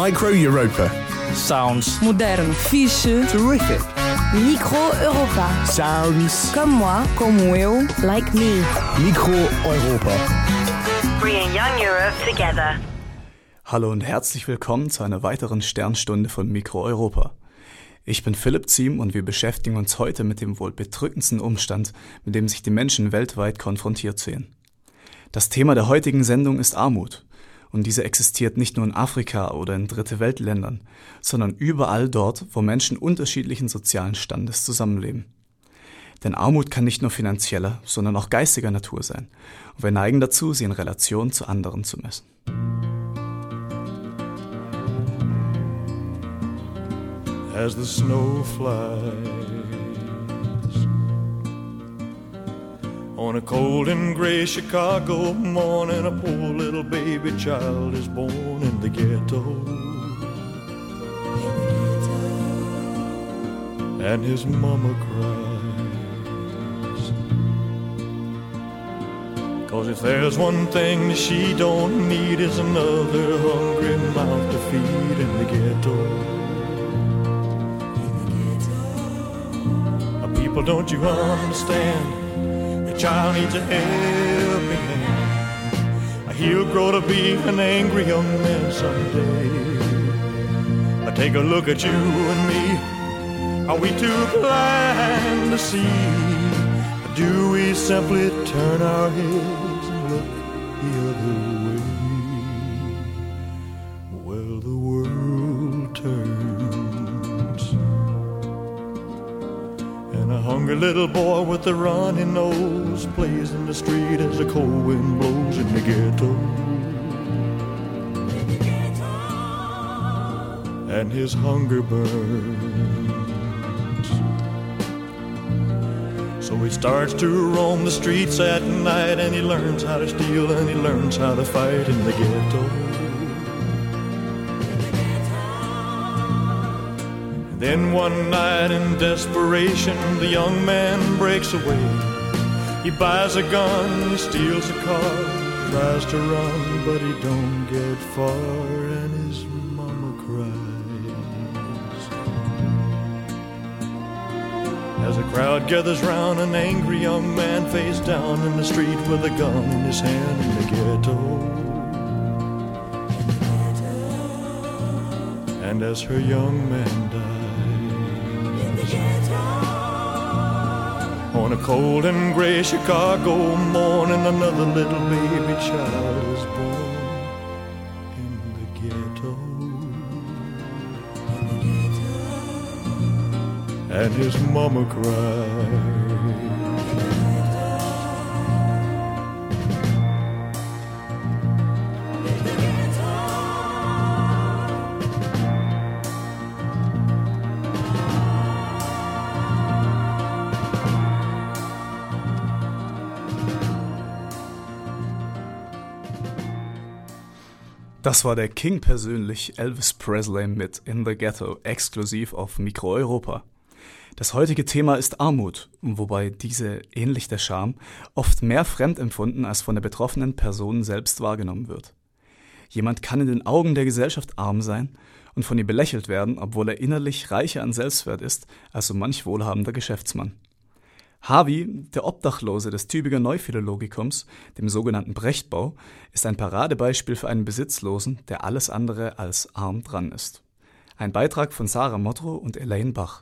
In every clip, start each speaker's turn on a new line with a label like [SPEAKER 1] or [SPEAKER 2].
[SPEAKER 1] Micro Europa.
[SPEAKER 2] Sounds
[SPEAKER 3] Moderno, fixe,
[SPEAKER 1] Terrific.
[SPEAKER 3] Micro Europa.
[SPEAKER 1] Sounds.
[SPEAKER 3] Comme moi, como eu, like me.
[SPEAKER 1] Micro Europa.
[SPEAKER 4] Bringing young Europe together.
[SPEAKER 5] Hallo und herzlich willkommen zu einer weiteren Sternstunde von Micro Europa. Ich bin Philipp Ziem und wir beschäftigen uns heute mit dem wohl bedrückendsten Umstand, mit dem sich die Menschen weltweit konfrontiert sehen. Das Thema der heutigen Sendung ist Armut. Und diese existiert nicht nur in Afrika oder in Dritte-Welt-Ländern, sondern überall dort, wo Menschen unterschiedlichen sozialen Standes zusammenleben. Denn Armut kann nicht nur finanzieller, sondern auch geistiger Natur sein. Und wir neigen dazu, sie in Relation zu anderen zu messen.
[SPEAKER 6] As the snow flies on a cold and gray Chicago morning, a poor little baby child is born in the ghetto. And his mama cries, 'cause if there's one thing that she don't need is another hungry mouth to feed in the ghetto. People, don't you understand? The child needs a helping hand. He'll grow to be an angry young man someday. Take a look at you and me. Are we too blind to see? Or do we simply turn our heads and look the other way? Well, the world turns, and a hungry little boy with a runny nose plays in the street as the cold wind blows in the ghetto. And his hunger burns, so he starts to roam the streets at night, and he learns how to steal and he learns how to fight in the ghetto. Then one night in desperation, the young man breaks away. He buys a gun, he steals a car, tries to run, but he don't get far, and his mama cries. As a crowd gathers round, an angry young man face down in the street with a gun in his hand in the ghetto. And as her young man dies, on a cold and gray Chicago morning, another little baby child is born in the ghetto. And his mama cried.
[SPEAKER 5] Das war der King persönlich, Elvis Presley mit In the Ghetto, exklusiv auf Micro Europa. Das heutige Thema ist Armut, wobei diese, ähnlich der Scham, oft mehr fremd empfunden als von der betroffenen Person selbst wahrgenommen wird. Jemand kann in den Augen der Gesellschaft arm sein und von ihr belächelt werden, obwohl er innerlich reicher an Selbstwert ist als so manch wohlhabender Geschäftsmann. Harvey, der Obdachlose des Tübinger Neuphilologikums, dem sogenannten Brechtbau, ist ein Paradebeispiel für einen Besitzlosen, der alles andere als arm dran ist. Ein Beitrag von Sarah Modrow und Elaine Bach.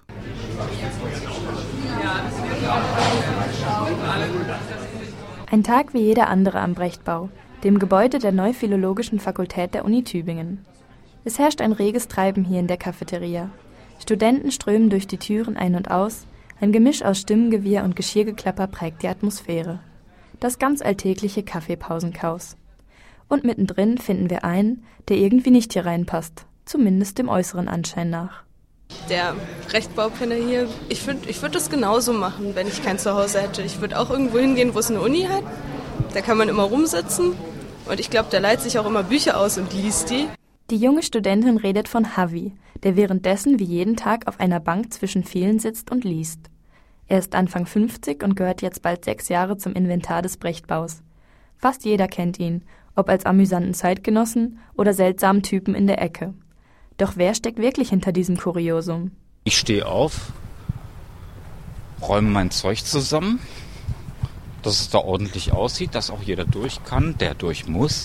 [SPEAKER 7] Ein Tag wie jeder andere am Brechtbau, dem Gebäude der Neuphilologischen Fakultät der Uni Tübingen. Es herrscht ein reges Treiben hier in der Cafeteria. Studenten strömen durch die Türen ein und aus. Ein Gemisch aus Stimmengewirr und Geschirrgeklapper prägt die Atmosphäre. Das ganz alltägliche Kaffeepausenchaos. Und mittendrin finden wir einen, der irgendwie nicht hier reinpasst, zumindest dem äußeren Anschein nach.
[SPEAKER 8] Der Brechtbau-Penner hier, ich würd das genauso machen, wenn ich kein Zuhause hätte. Ich würde auch irgendwo hingehen, wo es eine Uni hat. Da kann man immer rumsitzen und ich glaube, der leiht sich auch immer Bücher aus und liest die.
[SPEAKER 7] Die junge Studentin redet von Harvey, der währenddessen wie jeden Tag auf einer Bank zwischen vielen sitzt und liest. Er ist Anfang 50 und gehört jetzt bald 6 Jahre zum Inventar des Brechtbaus. Fast jeder kennt ihn, ob als amüsanten Zeitgenossen oder seltsamen Typen in der Ecke. Doch wer steckt wirklich hinter diesem Kuriosum?
[SPEAKER 2] Ich stehe auf, räume mein Zeug zusammen, dass es da ordentlich aussieht, dass auch jeder durch kann, der durch muss.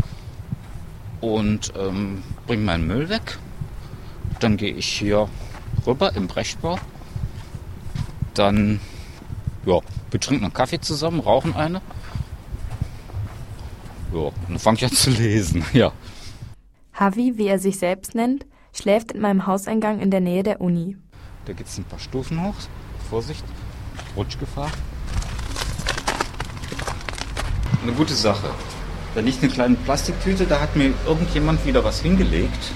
[SPEAKER 2] Und bringe meinen Müll weg. Dann gehe ich hier rüber im Brechtbau. Dann, wir trinken einen Kaffee zusammen, rauchen eine. Ja, und dann fange ich an zu lesen, ja.
[SPEAKER 7] Havi, wie er sich selbst nennt, schläft in meinem Hauseingang in der Nähe der Uni.
[SPEAKER 2] Da geht es ein paar Stufen hoch. Vorsicht, Rutschgefahr. Eine gute Sache. Da liegt eine kleine Plastiktüte, da hat mir irgendjemand wieder was hingelegt.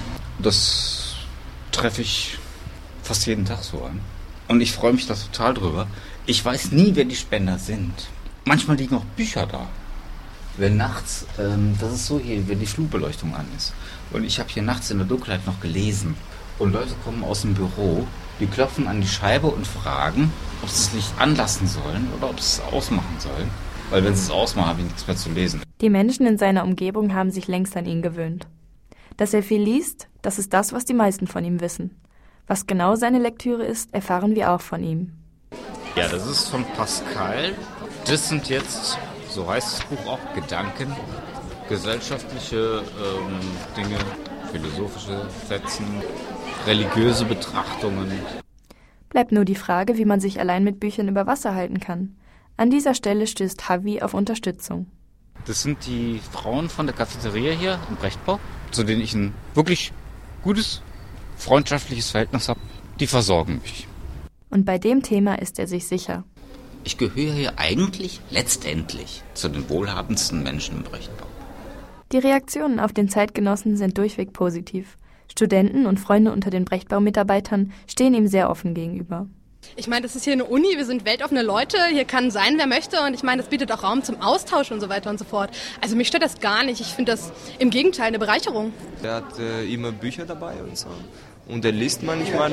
[SPEAKER 2] Das treffe ich fast jeden Tag so an. Und ich freue mich da total drüber. Ich weiß nie, wer die Spender sind. Manchmal liegen auch Bücher da. Wenn nachts, das ist so hier, wenn die Flugbeleuchtung an ist. Und ich habe hier nachts in der Dunkelheit noch gelesen. Und Leute kommen aus dem Büro, die klopfen an die Scheibe und fragen, ob sie das Licht anlassen sollen oder ob sie es ausmachen sollen. Weil wenn sie es ausmachen, habe ich nichts mehr zu lesen.
[SPEAKER 7] Die Menschen in seiner Umgebung haben sich längst an ihn gewöhnt. Dass er viel liest, das ist das, was die meisten von ihm wissen. Was genau seine Lektüre ist, erfahren wir auch von ihm.
[SPEAKER 2] Ja, das ist von Pascal. Das sind jetzt, so heißt das Buch auch, Gedanken, gesellschaftliche Dinge, philosophische Sätzen, religiöse Betrachtungen.
[SPEAKER 7] Bleibt nur die Frage, wie man sich allein mit Büchern über Wasser halten kann. An dieser Stelle stößt Havi auf Unterstützung.
[SPEAKER 2] Das sind die Frauen von der Cafeteria hier im Brechtbau, zu denen ich ein wirklich gutes, freundschaftliches Verhältnis habe. Die versorgen mich.
[SPEAKER 7] Und bei dem Thema ist er sich sicher.
[SPEAKER 2] Ich gehöre hier eigentlich letztendlich zu den wohlhabendsten Menschen im Brechtbau.
[SPEAKER 7] Die Reaktionen auf den Zeitgenossen sind durchweg positiv. Studenten und Freunde unter den Brechtbau-Mitarbeitern stehen ihm sehr offen gegenüber.
[SPEAKER 9] Ich meine, das ist hier eine Uni, wir sind weltoffene Leute, hier kann sein, wer möchte und ich meine, das bietet auch Raum zum Austausch und so weiter und so fort. Also mich stört das gar nicht, ich finde das im Gegenteil eine Bereicherung.
[SPEAKER 10] Er hat immer Bücher dabei und so. Und er liest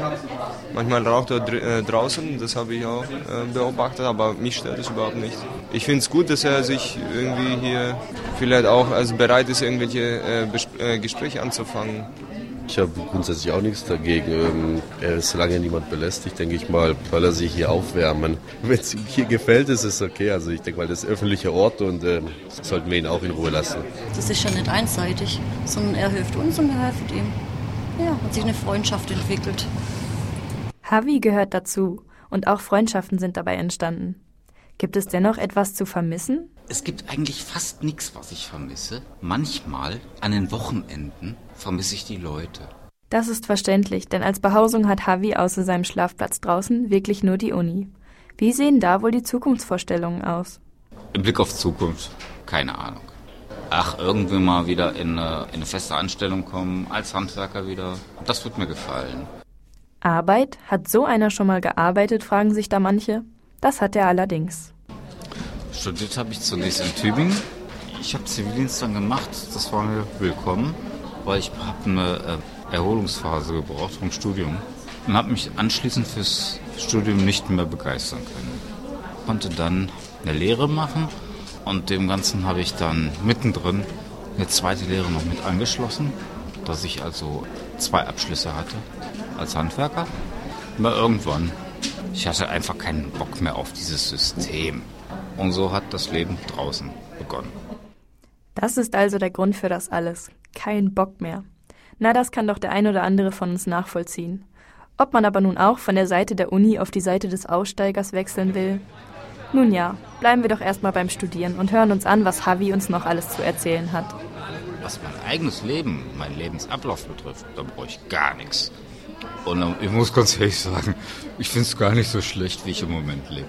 [SPEAKER 10] manchmal raucht er draußen, das habe ich auch beobachtet, aber mich stört das überhaupt nicht. Ich finde es gut, dass er sich irgendwie hier vielleicht auch bereit ist, irgendwelche Gespräche anzufangen.
[SPEAKER 11] Ich habe grundsätzlich auch nichts dagegen. Er ist lange niemand belästigt, denke ich mal, weil er sich hier aufwärmen. Wenn es ihm hier gefällt, ist es okay. Also ich denke mal, das ist öffentlicher Ort und sollten wir ihn auch in Ruhe lassen.
[SPEAKER 12] Das ist ja nicht einseitig, sondern er hilft uns und wir helfen ihm. Ja, hat sich eine Freundschaft entwickelt.
[SPEAKER 7] Havi gehört dazu und auch Freundschaften sind dabei entstanden. Gibt es dennoch etwas zu vermissen?
[SPEAKER 2] Es gibt eigentlich fast nichts, was ich vermisse. Manchmal, an den Wochenenden, vermisse ich die Leute.
[SPEAKER 7] Das ist verständlich, denn als Behausung hat Havi außer seinem Schlafplatz draußen wirklich nur die Uni. Wie sehen da wohl die Zukunftsvorstellungen aus?
[SPEAKER 2] Im Blick auf Zukunft, keine Ahnung. Ach, irgendwie mal wieder in eine feste Anstellung kommen, als Handwerker wieder. Das wird mir gefallen.
[SPEAKER 7] Arbeit? Hat so einer schon mal gearbeitet, fragen sich da manche. Das hat er allerdings.
[SPEAKER 2] Studiert habe ich zunächst in Tübingen. Ich habe Zivildienst dann gemacht, das war mir willkommen, weil ich habe eine Erholungsphase gebraucht vom Studium und habe mich anschließend fürs Studium nicht mehr begeistern können. Konnte dann eine Lehre machen und dem Ganzen habe ich dann mittendrin eine zweite Lehre noch mit angeschlossen, dass ich also 2 Abschlüsse hatte als Handwerker. Aber irgendwann, ich hatte einfach keinen Bock mehr auf dieses System. Und so hat das Leben draußen begonnen.
[SPEAKER 7] Das ist also der Grund für das alles. Kein Bock mehr. Na, das kann doch der ein oder andere von uns nachvollziehen. Ob man aber nun auch von der Seite der Uni auf die Seite des Aussteigers wechseln will? Nun ja, bleiben wir doch erstmal beim Studieren und hören uns an, was Havi uns noch alles zu erzählen hat.
[SPEAKER 2] Was mein eigenes Leben, meinen Lebensablauf betrifft, da brauche ich gar nichts. Und ich muss ganz ehrlich sagen, ich finde es gar nicht so schlecht, wie ich im Moment lebe.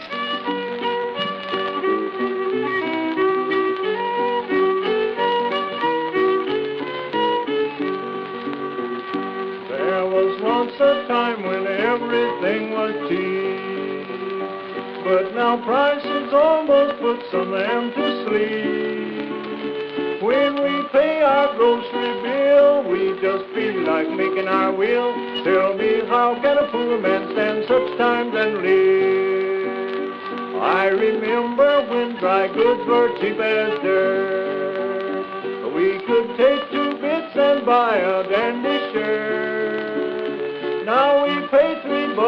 [SPEAKER 6] There was once a time when everything was cheap, but now prices almost put some of them to sleep. When we pay our grocery bill, we just feel like making our will. Tell me, how can a poor man stand such times and live? I remember when dry goods were cheap as dirt. We could take 2 bits and buy a dandy shirt.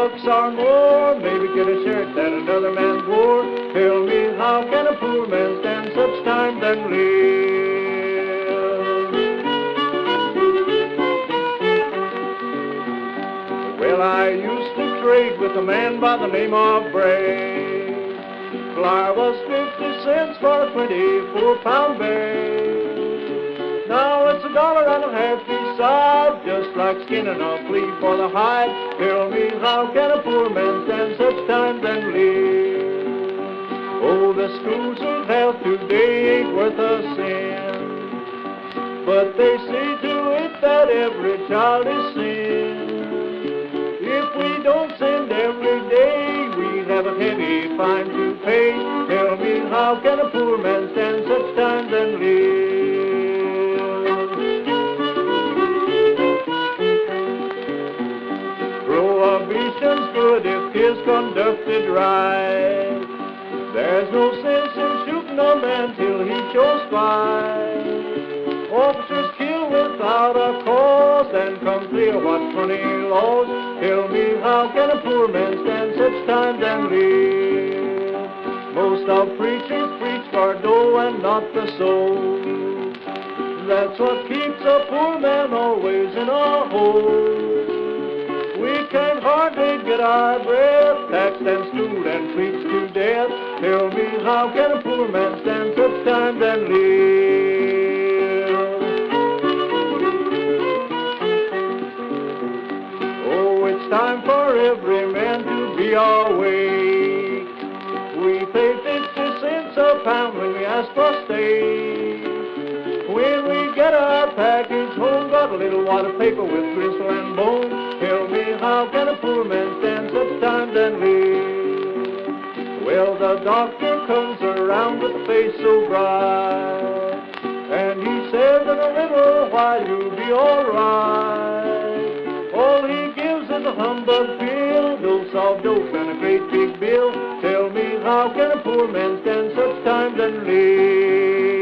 [SPEAKER 6] $10 or more, maybe get a shirt that another man wore. Tell me, how can a poor man stand such times and live? Well, I used to trade with a man by the name of Bray. Flour was 50 cents for a 24-pound bag. Now it's $1.50 beside, just like skinning a flea for the hide. Tell me, how can a poor man stand such times and live? Oh, the schools of health today ain't worth a cent, but they see to it that every child is sent. If we don't send every day, we have a heavy fine to pay. Tell me, how can a poor man stand such times and live? Prohibition's good if 'tis conducted right. There's no sense in shooting a man till he shows fight. Officers kill without a cause and come clear what funny laws. Tell me, how can a poor man stand such times and live? Most of preachers preach for dough and not the soul. That's what keeps a poor man always in a hole. We can't hardly get our breath, taxed and stewed and preached to death. Tell me, how can a poor man stand such times and live? Oh, it's time for every man to be awake. We pay 50 cents a pound when we ask for steak. When we get our package home, got a little water paper with gristle and bone. Tell me, how can a poor man stand such times and live? Well, the doctor comes around with a face so bright, and he says in a little while you'll be all right. All he gives is a humbug pill, dose of dope and a great big bill. Tell me, how can a poor man stand such times and live?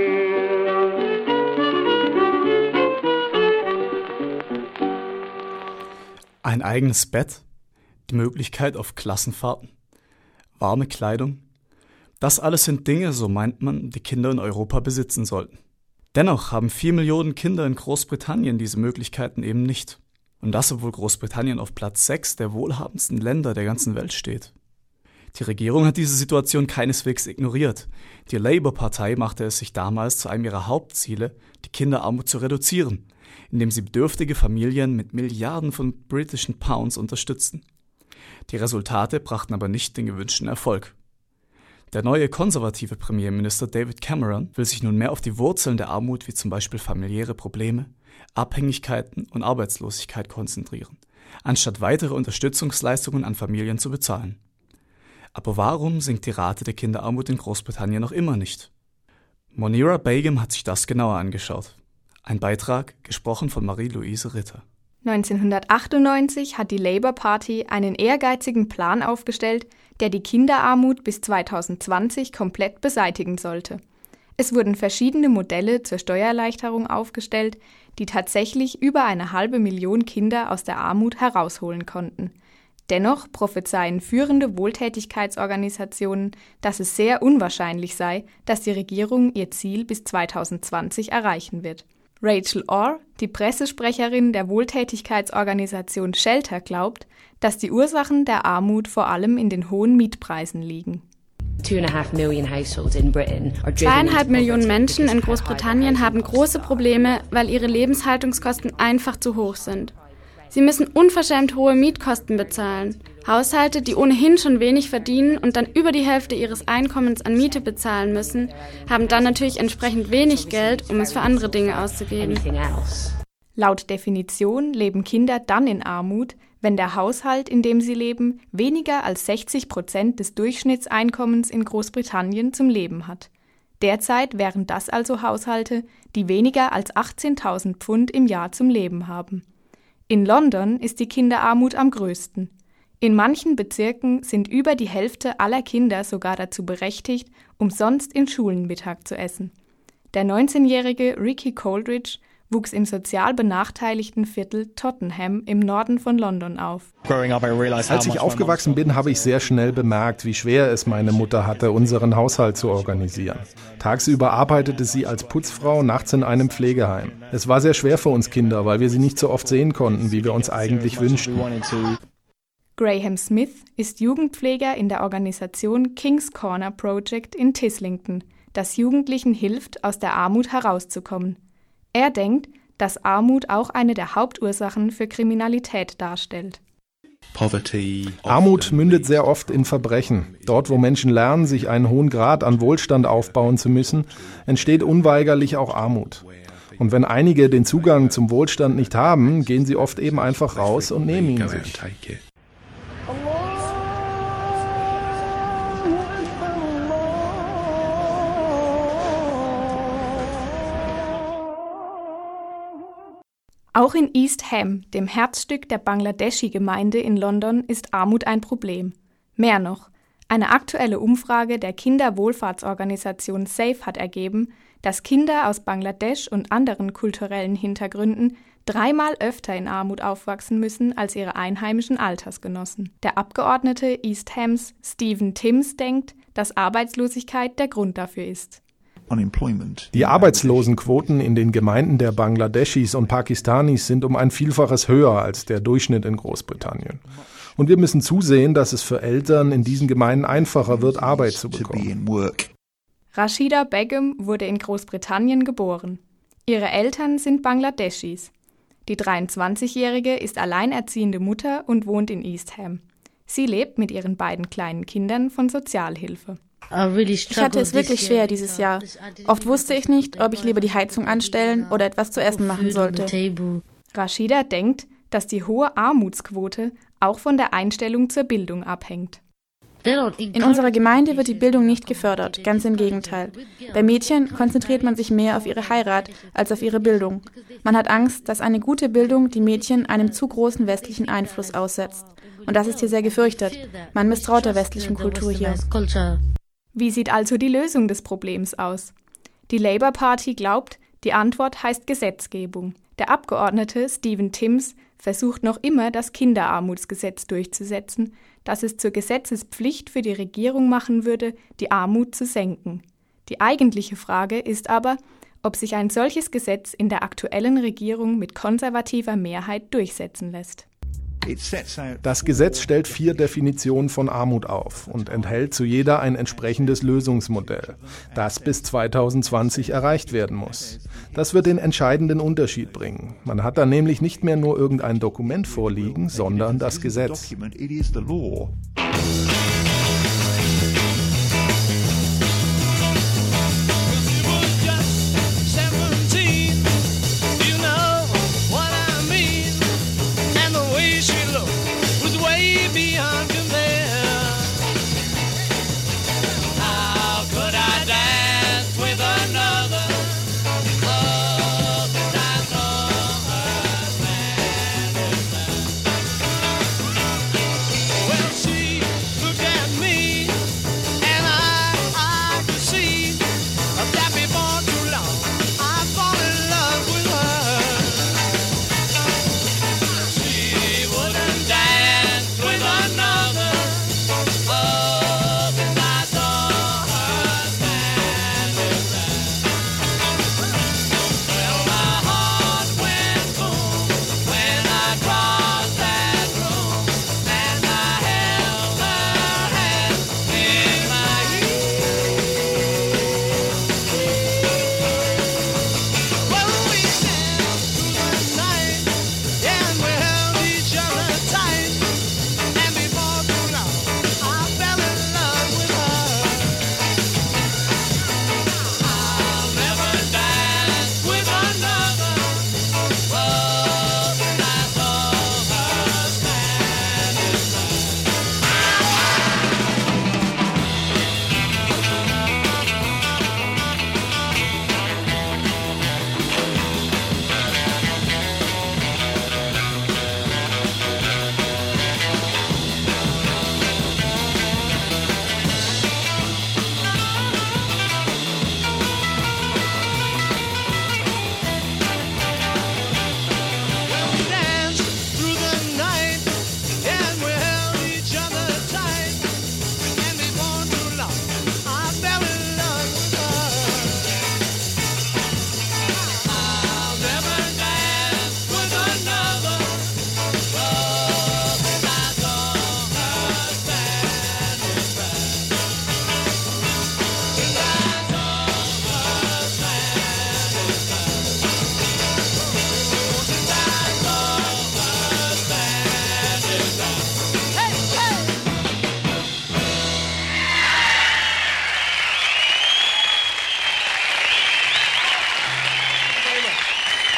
[SPEAKER 5] Ein eigenes Bett, die Möglichkeit auf Klassenfahrten, warme Kleidung. Das alles sind Dinge, so meint man, die Kinder in Europa besitzen sollten. Dennoch haben 4 Millionen Kinder in Großbritannien diese Möglichkeiten eben nicht. Und das, obwohl Großbritannien auf Platz 6 der wohlhabendsten Länder der ganzen Welt steht. Die Regierung hat diese Situation keineswegs ignoriert. Die Labour-Partei machte es sich damals zu einem ihrer Hauptziele, die Kinderarmut zu reduzieren, indem sie bedürftige Familien mit Milliarden von britischen Pounds unterstützten. Die Resultate brachten aber nicht den gewünschten Erfolg. Der neue konservative Premierminister David Cameron will sich nun mehr auf die Wurzeln der Armut wie zum Beispiel familiäre Probleme, Abhängigkeiten und Arbeitslosigkeit konzentrieren, anstatt weitere Unterstützungsleistungen an Familien zu bezahlen. Aber warum sinkt die Rate der Kinderarmut in Großbritannien noch immer nicht? Monira Begum hat sich das genauer angeschaut. Ein Beitrag, gesprochen von Marie-Louise Ritter.
[SPEAKER 7] 1998 hat die Labour Party einen ehrgeizigen Plan aufgestellt, der die Kinderarmut bis 2020 komplett beseitigen sollte. Es wurden verschiedene Modelle zur Steuererleichterung aufgestellt, die tatsächlich über 500.000 Kinder aus der Armut herausholen konnten. Dennoch prophezeien führende Wohltätigkeitsorganisationen, dass es sehr unwahrscheinlich sei, dass die Regierung ihr Ziel bis 2020 erreichen wird. Rachel Orr, die Pressesprecherin der Wohltätigkeitsorganisation Shelter, glaubt, dass die Ursachen der Armut vor allem in den hohen Mietpreisen liegen.
[SPEAKER 13] 2,5 Millionen Menschen in Großbritannien haben große Probleme, weil ihre Lebenshaltungskosten einfach zu hoch sind. Sie müssen unverschämt hohe Mietkosten bezahlen. Haushalte, die ohnehin schon wenig verdienen und dann über die Hälfte ihres Einkommens an Miete bezahlen müssen, haben dann natürlich entsprechend wenig Geld, um es für andere Dinge auszugeben.
[SPEAKER 7] Laut Definition leben Kinder dann in Armut, wenn der Haushalt, in dem sie leben, weniger als 60% des Durchschnittseinkommens in Großbritannien zum Leben hat. Derzeit wären das also Haushalte, die weniger als 18.000 Pfund im Jahr zum Leben haben. In London ist die Kinderarmut am größten. In manchen Bezirken sind über die Hälfte aller Kinder sogar dazu berechtigt, umsonst in Schulen Mittag zu essen. Der 19-jährige Ricky Coldridge wuchs im sozial benachteiligten Viertel Tottenham im Norden von London auf.
[SPEAKER 14] Als ich aufgewachsen bin, habe ich sehr schnell bemerkt, wie schwer es meine Mutter hatte, unseren Haushalt zu organisieren. Tagsüber arbeitete sie als Putzfrau, nachts in einem Pflegeheim. Es war sehr schwer für uns Kinder, weil wir sie nicht so oft sehen konnten, wie wir uns eigentlich wünschten.
[SPEAKER 7] Graham Smith ist Jugendpfleger in der Organisation King's Corner Project in Tislington, das Jugendlichen hilft, aus der Armut herauszukommen. Er denkt, dass Armut auch eine der Hauptursachen für Kriminalität darstellt.
[SPEAKER 14] Armut mündet sehr oft in Verbrechen. Dort, wo Menschen lernen, sich einen hohen Grad an Wohlstand aufbauen zu müssen, entsteht unweigerlich auch Armut. Und wenn einige den Zugang zum Wohlstand nicht haben, gehen sie oft eben einfach raus und nehmen ihn sich.
[SPEAKER 7] Auch in East Ham, dem Herzstück der Bangladeschi-Gemeinde in London, ist Armut ein Problem. Mehr noch, eine aktuelle Umfrage der Kinderwohlfahrtsorganisation SAFE hat ergeben, dass Kinder aus Bangladesch und anderen kulturellen Hintergründen 3-mal öfter in Armut aufwachsen müssen als ihre einheimischen Altersgenossen. Der Abgeordnete East Hams Stephen Timms denkt, dass Arbeitslosigkeit der Grund dafür ist.
[SPEAKER 14] Die Arbeitslosenquoten in den Gemeinden der Bangladeschis und Pakistanis sind um ein Vielfaches höher als der Durchschnitt in Großbritannien. Und wir müssen zusehen, dass es für Eltern in diesen Gemeinden einfacher wird, Arbeit zu bekommen.
[SPEAKER 7] Rashida Begum wurde in Großbritannien geboren. Ihre Eltern sind Bangladeschis. Die 23-Jährige ist alleinerziehende Mutter und wohnt in East Ham. Sie lebt mit ihren beiden kleinen Kindern von Sozialhilfe.
[SPEAKER 15] Ich hatte es wirklich schwer dieses Jahr. Oft wusste ich nicht, ob ich lieber die Heizung anstellen oder etwas zu essen machen sollte.
[SPEAKER 7] Rashida denkt, dass die hohe Armutsquote auch von der Einstellung zur Bildung abhängt.
[SPEAKER 15] In unserer Gemeinde wird die Bildung nicht gefördert, ganz im Gegenteil. Bei Mädchen konzentriert man sich mehr auf ihre Heirat als auf ihre Bildung. Man hat Angst, dass eine gute Bildung die Mädchen einem zu großen westlichen Einfluss aussetzt. Und das ist hier sehr gefürchtet. Man misstraut der westlichen Kultur hier.
[SPEAKER 7] Wie sieht also die Lösung des Problems aus? Die Labour Party glaubt, die Antwort heißt Gesetzgebung. Der Abgeordnete Stephen Timms versucht noch immer, das Kinderarmutsgesetz durchzusetzen, das es zur Gesetzespflicht für die Regierung machen würde, die Armut zu senken. Die eigentliche Frage ist aber, ob sich ein solches Gesetz in der aktuellen Regierung mit konservativer Mehrheit durchsetzen lässt.
[SPEAKER 14] Das Gesetz stellt 4 Definitionen von Armut auf und enthält zu jeder ein entsprechendes Lösungsmodell, das bis 2020 erreicht werden muss. Das wird den entscheidenden Unterschied bringen. Man hat dann nämlich nicht mehr nur irgendein Dokument vorliegen, sondern das Gesetz.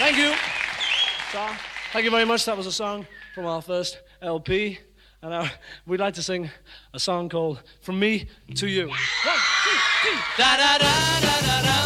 [SPEAKER 16] Thank you. Thank you very much. That was a song from our first LP. And we'd like to sing a song called From Me to You. 1, 2, 3. Da da da da da da.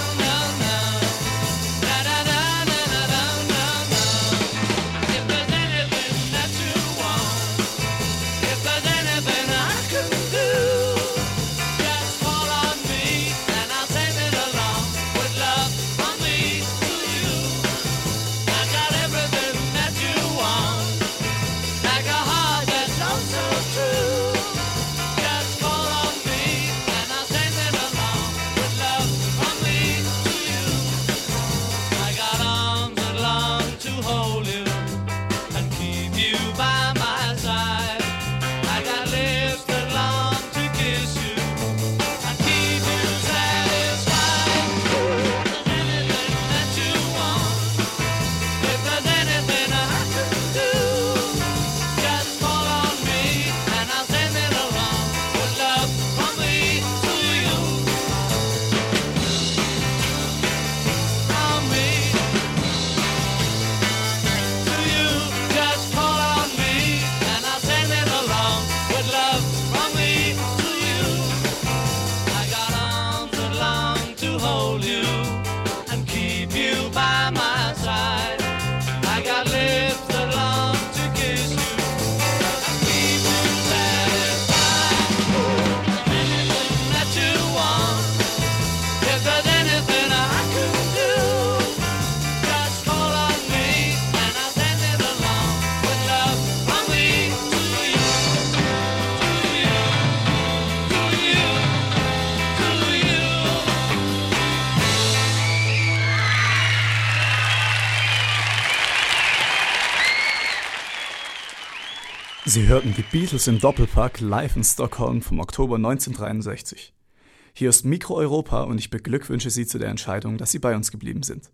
[SPEAKER 5] Sie hörten die Beatles im Doppelpack live in Stockholm vom Oktober 1963. Hier ist Mikro Europa und ich beglückwünsche Sie zu der Entscheidung, dass Sie bei uns geblieben sind.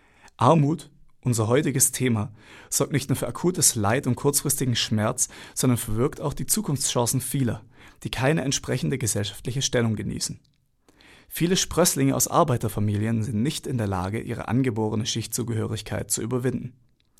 [SPEAKER 5] Armut, unser heutiges Thema, sorgt nicht nur für akutes Leid und kurzfristigen Schmerz, sondern verwirkt auch die Zukunftschancen vieler, die keine entsprechende gesellschaftliche Stellung genießen. Viele Sprösslinge aus Arbeiterfamilien sind nicht in der Lage, ihre angeborene Schichtzugehörigkeit zu überwinden.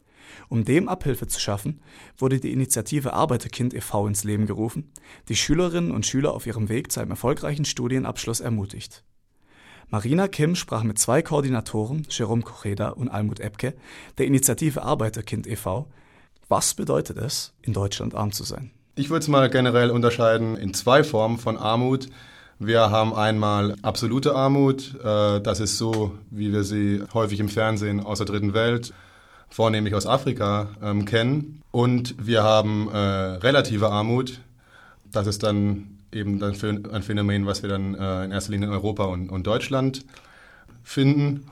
[SPEAKER 5] Um dem Abhilfe zu schaffen, wurde die Initiative Arbeiterkind e.V. ins Leben gerufen, die Schülerinnen und Schüler auf ihrem Weg zu einem erfolgreichen Studienabschluss ermutigt. Marina Kim sprach mit 2 Koordinatoren, Jerome Kocheda und Almut Epke, der Initiative Arbeiterkind e.V. Was bedeutet es, in Deutschland arm zu sein?
[SPEAKER 17] Ich würde es mal generell unterscheiden in 2 Formen von Armut. Wir haben einmal absolute Armut, das ist so, wie wir sie häufig im Fernsehen aus der Dritten Welt, vornehmlich aus Afrika, kennen. Und wir haben relative Armut. Das ist dann eben ein Phänomen, was wir dann in erster Linie in Europa und Deutschland finden.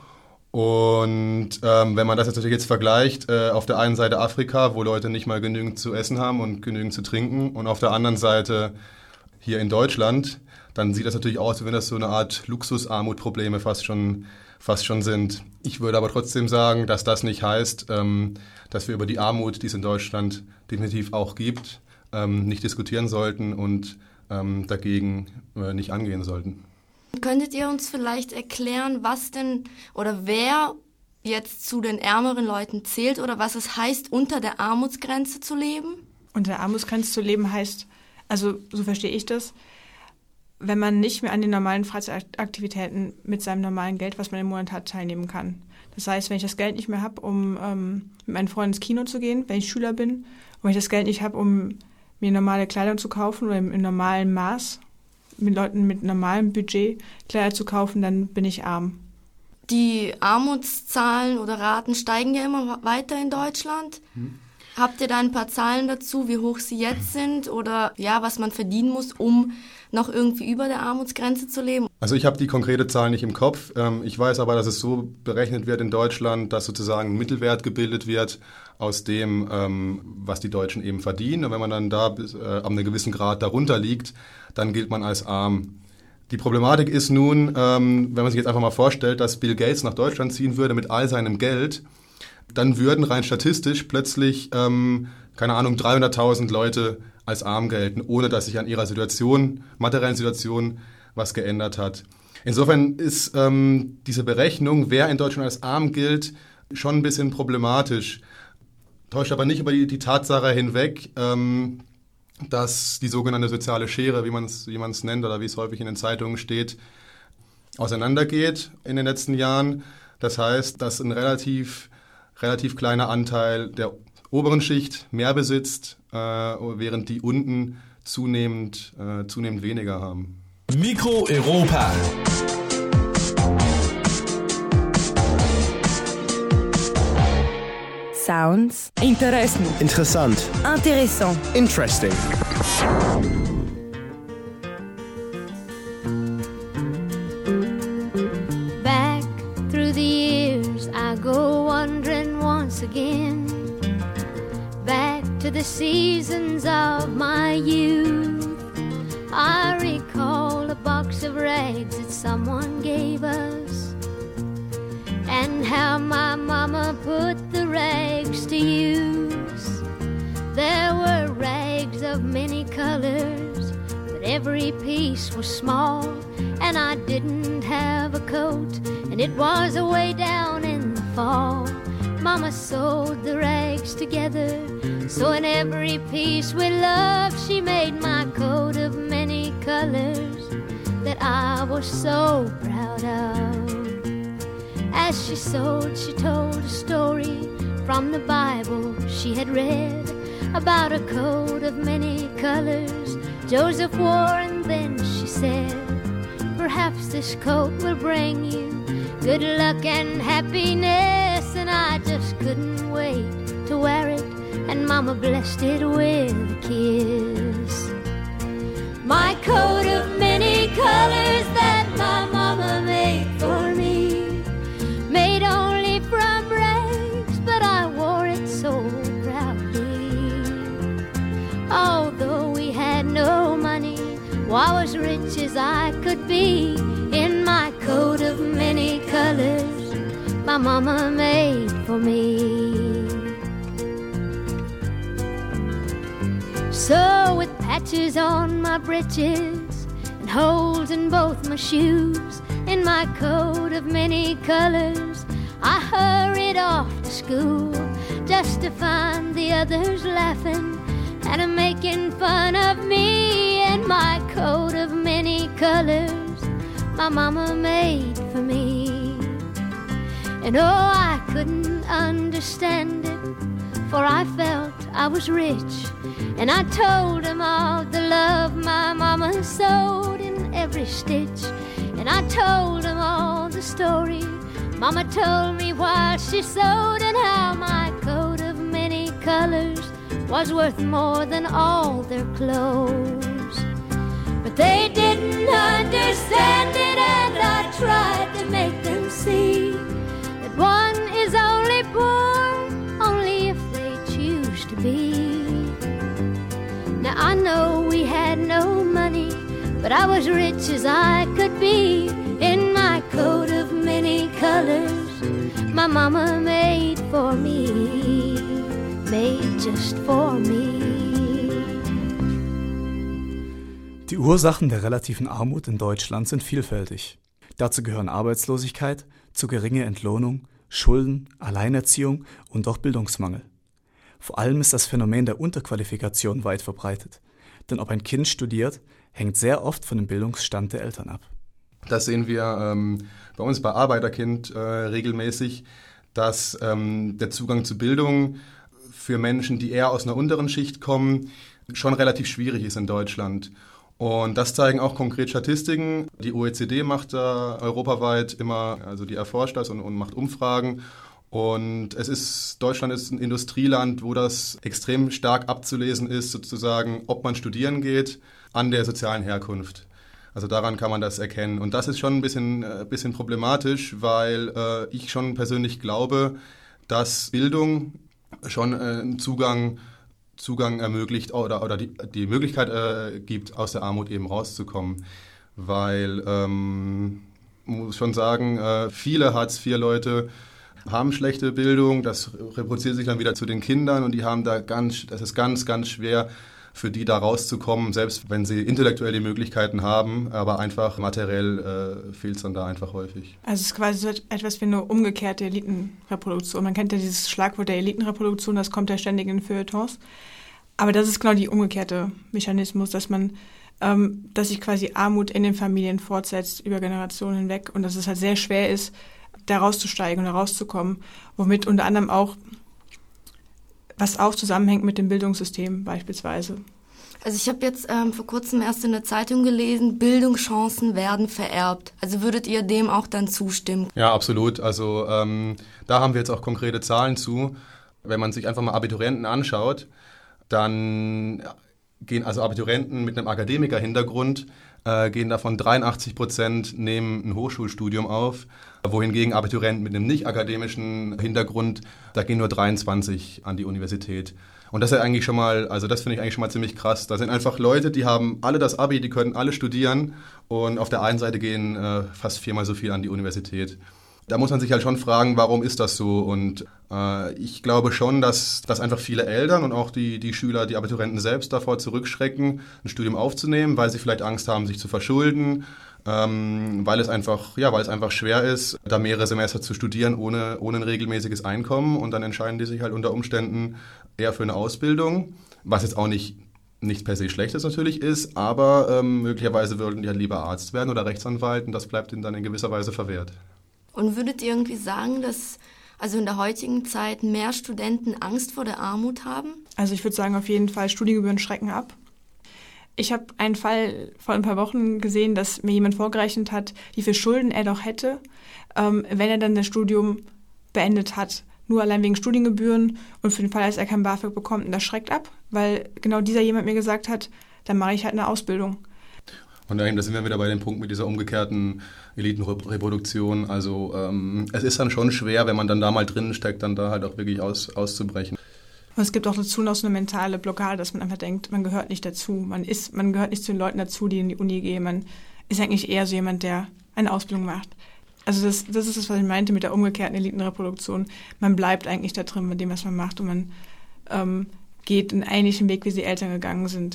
[SPEAKER 17] Und wenn man das jetzt vergleicht, auf der einen Seite Afrika, wo Leute nicht mal genügend zu essen haben und genügend zu trinken, und auf der anderen Seite hier in Deutschland, dann sieht das natürlich aus, wie wenn das so eine Art Luxusarmutprobleme fast schon sind. Ich würde aber trotzdem sagen, dass das nicht heißt, dass wir über die Armut, die es in Deutschland definitiv auch gibt, nicht diskutieren sollten und dagegen nicht angehen sollten.
[SPEAKER 18] Könntet ihr uns vielleicht erklären, was denn oder wer jetzt zu den ärmeren Leuten zählt oder was es heißt, unter der Armutsgrenze zu leben?
[SPEAKER 19] Unter der Armutsgrenze zu leben heißt, also so verstehe ich das, wenn man nicht mehr an den normalen Freizeitaktivitäten mit seinem normalen Geld, was man im Monat hat, teilnehmen kann. Das heißt, wenn ich das Geld nicht mehr habe, um mit meinen Freunden ins Kino zu gehen, wenn ich Schüler bin, und wenn ich das Geld nicht habe, um mir normale Kleidung zu kaufen oder im normalen Maß, mit Leuten mit normalem Budget Kleider zu kaufen, dann bin ich arm.
[SPEAKER 18] Die Armutszahlen oder Raten steigen ja immer weiter in Deutschland. Habt ihr da ein paar Zahlen dazu, wie hoch sie jetzt sind oder ja, was man verdienen muss, um noch irgendwie über der Armutsgrenze zu leben?
[SPEAKER 17] Also ich habe die konkrete Zahl nicht im Kopf. Ich weiß aber, dass es so berechnet wird in Deutschland, dass sozusagen ein Mittelwert gebildet wird aus dem, was die Deutschen eben verdienen. Und wenn man dann da ab einem gewissen Grad darunter liegt, dann gilt man als arm. Die Problematik ist nun, wenn man sich jetzt einfach mal vorstellt, dass Bill Gates nach Deutschland ziehen würde mit all seinem Geld, dann würden rein statistisch plötzlich, 300.000 Leute als arm gelten, ohne dass sich an ihrer materiellen Situation, was geändert hat. Insofern ist diese Berechnung, wer in Deutschland als arm gilt, schon ein bisschen problematisch. Täuscht aber nicht über die Tatsache hinweg, dass die sogenannte soziale Schere, wie man es nennt oder wie es häufig in den Zeitungen steht, auseinandergeht in den letzten Jahren. Das heißt, dass ein relativ kleiner Anteil der oberen Schicht mehr besitzt, während die unten zunehmend weniger haben.
[SPEAKER 1] Mikro Europa.
[SPEAKER 3] Sounds interesting.
[SPEAKER 1] Interessant.
[SPEAKER 3] Intéressant.
[SPEAKER 1] Interesting.
[SPEAKER 20] Back through the years I go wandering once again, back to the seasons of my youth. I recall a box of rags that someone gave us, and how my mama put the rags to use. There were rags of many colors, but every piece was small, and I didn't have a coat, and it was away down in the fall. Mama sewed the rags together, so in every piece with love she made my coat of many colors that I was so proud of. As she sewed, she told a story from the Bible she had read about a coat of many colors Joseph wore, and then she said, perhaps this coat will bring you good luck and happiness. And I just couldn't wait to wear it, and Mama blessed it with a kiss. My coat of many colors that my mama made for me, made only from rags, but I wore it so proudly. Although we had no money, I was rich as I could be in my coat of many colors my mama made for me. So with patches on my breeches and holes in both my shoes, in my coat of many colors I hurried off to school, just to find the others laughing and making fun of me in my coat of many colors my mama made for me. And oh, I couldn't understand it, for I felt I was rich, and I told them all the love my mama sewed in every stitch. And I told them all the story Mama told me while she sewed, and how my coat of many colors was worth more than all their clothes. But they didn't understand it, and I tried to make them see that one is only poor only if they choose to be. Now I know we had no money, but I was rich as I could be in my coat of many colors my mama made for me, made just for me.
[SPEAKER 5] Die Ursachen der relativen Armut in Deutschland sind vielfältig. Dazu gehören Arbeitslosigkeit, zu geringe Entlohnung, Schulden, Alleinerziehung und auch Bildungsmangel. Vor allem ist das Phänomen der Unterqualifikation weit verbreitet. Denn ob ein Kind studiert, hängt sehr oft von dem Bildungsstand der Eltern ab.
[SPEAKER 17] Das sehen wir bei uns bei Arbeiterkind regelmäßig, dass der Zugang zu Bildung für Menschen, die eher aus einer unteren Schicht kommen, schon relativ schwierig ist in Deutschland. Und das zeigen auch konkret Statistiken. Die OECD macht da europaweit immer, also die erforscht das und macht Umfragen. Und Deutschland ist ein Industrieland, wo das extrem stark abzulesen ist, sozusagen, ob man studieren geht, an der sozialen Herkunft. Also daran kann man das erkennen. Und das ist schon ein bisschen problematisch, weil ich schon persönlich glaube, dass Bildung schon einen Zugang ermöglicht oder die Möglichkeit gibt, aus der Armut eben rauszukommen. Weil, muss schon sagen, viele Hartz-IV-Leute haben schlechte Bildung, das reproduziert sich dann wieder zu den Kindern und die haben das ist ganz, ganz schwer, für die da rauszukommen, selbst wenn sie intellektuell die Möglichkeiten haben, aber einfach materiell fehlt es dann da einfach häufig.
[SPEAKER 19] Also es ist quasi so etwas wie eine umgekehrte Elitenreproduktion. Man kennt ja dieses Schlagwort der Elitenreproduktion, das kommt ja ständig in Feuilletons. Aber das ist genau die umgekehrte Mechanismus, dass sich quasi Armut in den Familien fortsetzt über Generationen hinweg und dass es halt sehr schwer ist, da rauszusteigen und da rauszukommen, womit unter anderem auch was auch zusammenhängt mit dem Bildungssystem beispielsweise.
[SPEAKER 18] Also ich habe jetzt vor kurzem erst in der Zeitung gelesen, Bildungschancen werden vererbt. Also würdet ihr dem auch dann zustimmen?
[SPEAKER 17] Ja, absolut. Also da haben wir jetzt auch konkrete Zahlen zu. Wenn man sich einfach mal Abiturienten anschaut, dann gehen also Abiturienten mit einem Akademiker-Hintergrund, gehen davon 83% nehmen ein Hochschulstudium auf, wohingegen Abiturienten mit einem nicht-akademischen Hintergrund, da gehen nur 23 an die Universität. Und das ist eigentlich schon mal, also das finde ich eigentlich schon mal ziemlich krass. Da sind einfach Leute, die haben alle das Abi, die können alle studieren und auf der einen Seite gehen fast 4-mal so viel an die Universität. Da muss man sich halt schon fragen, warum ist das so? Und ich glaube schon, dass einfach viele Eltern und auch die Schüler, die Abiturienten selbst davor zurückschrecken, ein Studium aufzunehmen, weil sie vielleicht Angst haben, sich zu verschulden, weil es einfach schwer ist, da mehrere Semester zu studieren ohne ein regelmäßiges Einkommen. Und dann entscheiden die sich halt unter Umständen eher für eine Ausbildung, was jetzt auch nicht per se Schlechtes natürlich ist, aber möglicherweise würden die halt lieber Arzt werden oder Rechtsanwalt und das bleibt ihnen dann in gewisser Weise verwehrt.
[SPEAKER 18] Und würdet ihr irgendwie sagen, dass also in der heutigen Zeit mehr Studenten Angst vor der Armut haben?
[SPEAKER 19] Also ich würde sagen, auf jeden Fall, Studiengebühren schrecken ab. Ich habe einen Fall vor ein paar Wochen gesehen, dass mir jemand vorgerechnet hat, wie viel Schulden er doch hätte, wenn er dann das Studium beendet hat. Nur allein wegen Studiengebühren und für den Fall, dass er kein BAföG bekommt. Und das schreckt ab, weil genau dieser jemand mir gesagt hat, dann mache ich halt eine Ausbildung.
[SPEAKER 17] Und da sind wir wieder bei dem Punkt mit dieser umgekehrten Elitenreproduktion. Also es ist dann schon schwer, wenn man dann da mal drin steckt, dann da halt auch wirklich auszubrechen.
[SPEAKER 19] Und es gibt auch dazu noch so eine mentale Blockade, dass man einfach denkt, man gehört nicht dazu. Man gehört nicht zu den Leuten dazu, die in die Uni gehen. Man ist eigentlich eher so jemand, der eine Ausbildung macht. Also das ist das, was ich meinte mit der umgekehrten Elitenreproduktion. Man bleibt eigentlich da drin mit dem, was man macht und man geht einen ähnlichen Weg, wie die Eltern gegangen sind.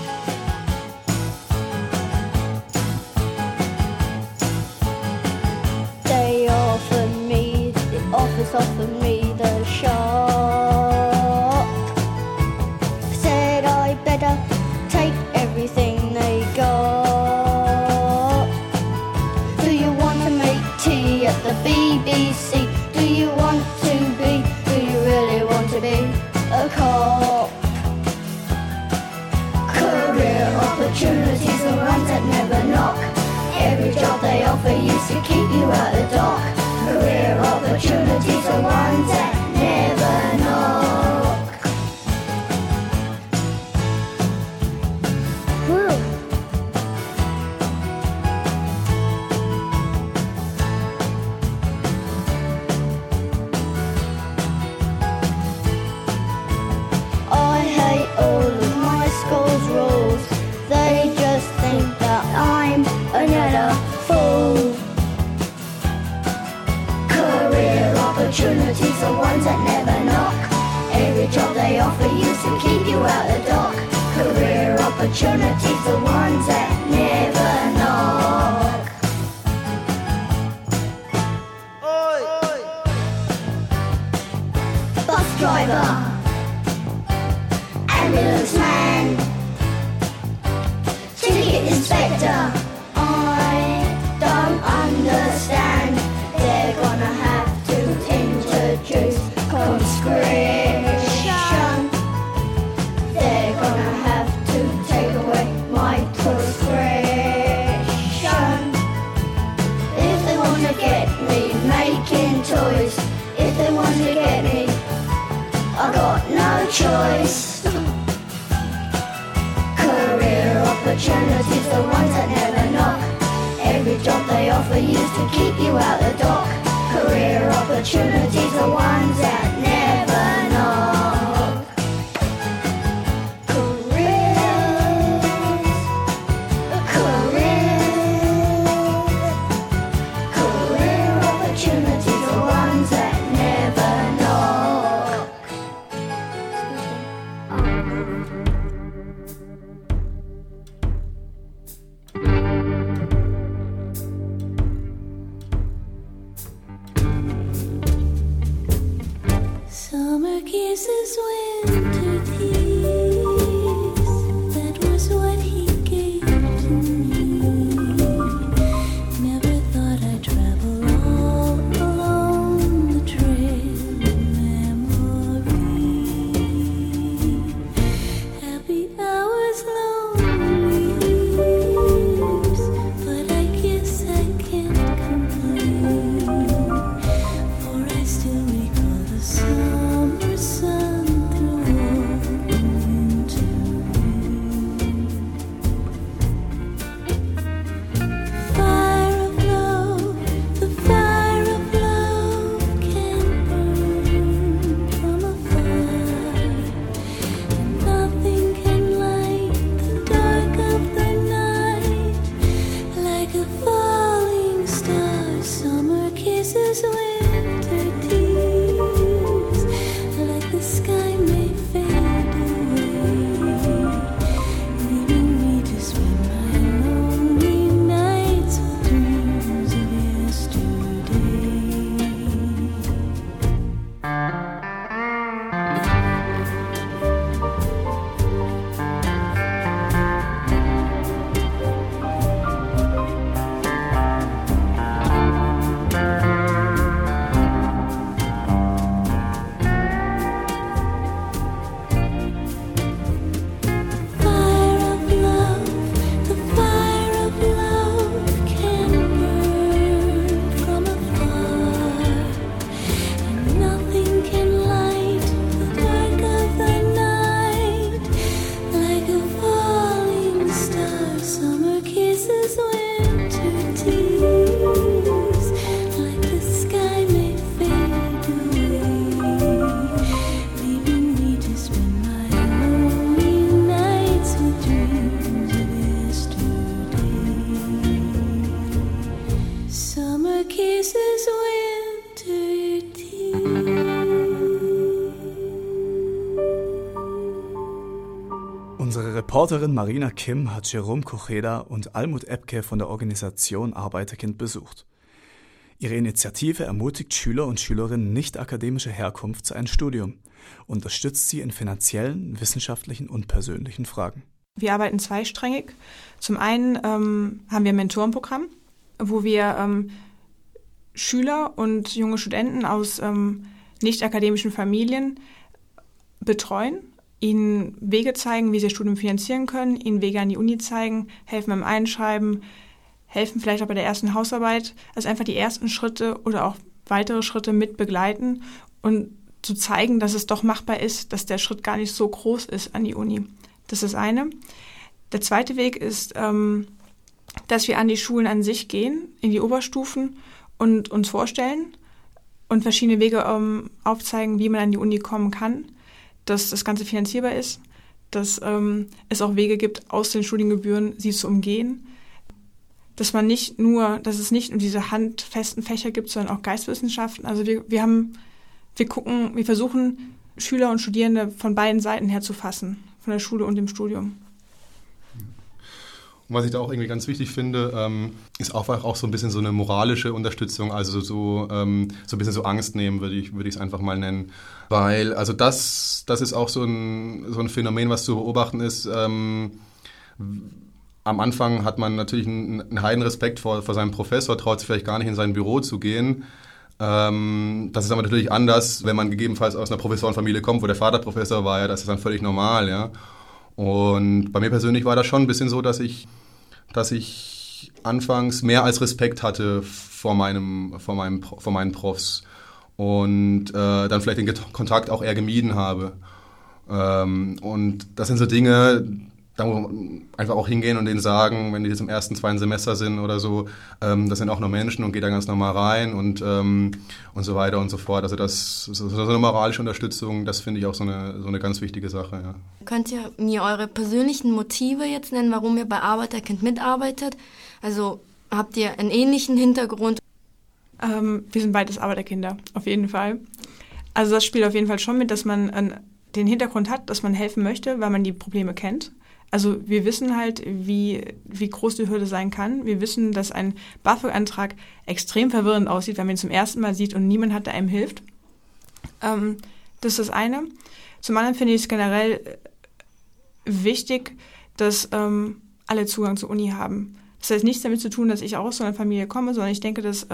[SPEAKER 20] Offered me the shop. Said I better take everything they got. Do you want to make tea at the BBC? Do you really want to be a cop? Career opportunities are ones that never knock. Every job they offer used to keep you out the dock. Career opportunities are ones that never knock. Woo. I hate all of my school's rules. They just think that I'm another fool. Opportunities are ones that never knock. Every job they offer used to keep you out the dock. Career opportunities are ones that never knock. Oi. Bus driver, ambulance man, ticket inspector. I don't understand. They're gonna have introduce conscription. They're gonna have to take away my prescription. If they want to get me making toys, if they want to get me, I got no choice. Career opportunities, the ones that never knock. Every job they offer used to keep you out the dock. Career opportunities are ones that never knock. Career opportunities are ones that never knock. kisses winter tears. That was what he gave to me. Never thought I'd travel all along the trail of memory. Happy hours, lonely years, but I guess I can't complain, for I still recall the summer sun through all the winter rain. Fire of love, the fire of love can burn from afar, and nothing can light the dark of the night like a falling star. Summer kisses, winter tears, like the sky may fade away, leaving me to spend my lonely nights with dreams of yesterday. Fire of love, the fire of love can burn from afar, and nothing can light the dark of the night like a falling star. Summer kisses, winter tears, like the sky may fade away, leaving me to spend my lonely nights with dreams of yesterday. Summer kisses, winter
[SPEAKER 5] Unsere Reporterin Marina Kim hat Jerome Kocheda und Almut Epke von der Organisation Arbeiterkind besucht. Ihre Initiative ermutigt Schüler und Schülerinnen nicht-akademischer Herkunft zu einem Studium, unterstützt sie in finanziellen, wissenschaftlichen und persönlichen Fragen.
[SPEAKER 19] Wir arbeiten zweisträngig. Zum einen haben wir ein Mentorenprogramm, wo wir Schüler und junge Studenten aus nicht-akademischen Familien betreuen, ihnen Wege zeigen, wie sie ihr Studium finanzieren können, ihnen Wege an die Uni zeigen, helfen beim Einschreiben, helfen vielleicht auch bei der ersten Hausarbeit, also einfach die ersten Schritte oder auch weitere Schritte mit begleiten und zu zeigen, dass es doch machbar ist, dass der Schritt gar nicht so groß ist an die Uni. Das ist das eine. Der zweite Weg ist, dass wir an die Schulen an sich gehen, in die Oberstufen und uns vorstellen und verschiedene Wege aufzeigen, wie man an die Uni kommen kann, dass das Ganze finanzierbar ist, dass es auch Wege gibt, aus den Studiengebühren sie zu umgehen, dass es nicht nur diese handfesten Fächer gibt, sondern auch Geisteswissenschaften. Also wir versuchen, Schüler und Studierende von beiden Seiten her zu fassen, von der Schule und dem Studium.
[SPEAKER 17] Und was ich da auch irgendwie ganz wichtig finde, ist auch so ein bisschen so eine moralische Unterstützung, also so ein bisschen so Angst nehmen, würde ich es einfach mal nennen. Weil, also das ist auch so ein Phänomen, was zu beobachten ist. Am Anfang hat man natürlich einen Heidenrespekt vor seinem Professor, traut sich vielleicht gar nicht in sein Büro zu gehen. Das ist aber natürlich anders, wenn man gegebenenfalls aus einer Professorenfamilie kommt, wo der Vater Professor war, ja, das ist dann völlig normal, ja. Und bei mir persönlich war das schon ein bisschen so, dass ich anfangs mehr als Respekt hatte vor meinen Profs und dann vielleicht den Kontakt auch eher gemieden habe. Und das sind so Dinge, da muss man einfach auch hingehen und denen sagen, wenn die jetzt im ersten, zweiten Semester sind oder so, das sind auch nur Menschen und geht da ganz normal rein und so weiter und so fort. Also so eine moralische Unterstützung, das finde ich auch so eine ganz wichtige Sache. Ja.
[SPEAKER 18] Könnt ihr mir eure persönlichen Motive jetzt nennen, warum ihr bei Arbeiterkind mitarbeitet? Also habt ihr einen ähnlichen Hintergrund?
[SPEAKER 19] Wir sind beides Arbeiterkinder, auf jeden Fall. Also das spielt auf jeden Fall schon mit, dass man den Hintergrund hat, dass man helfen möchte, weil man die Probleme kennt. Also wir wissen halt, wie groß die Hürde sein kann. Wir wissen, dass ein BAföG-Antrag extrem verwirrend aussieht, wenn man ihn zum ersten Mal sieht und niemand hat, der einem hilft. Das ist das eine. Zum anderen finde ich es generell wichtig, dass alle Zugang zur Uni haben. Das hat nichts damit zu tun, dass ich auch aus so einer Familie komme, sondern ich denke, dass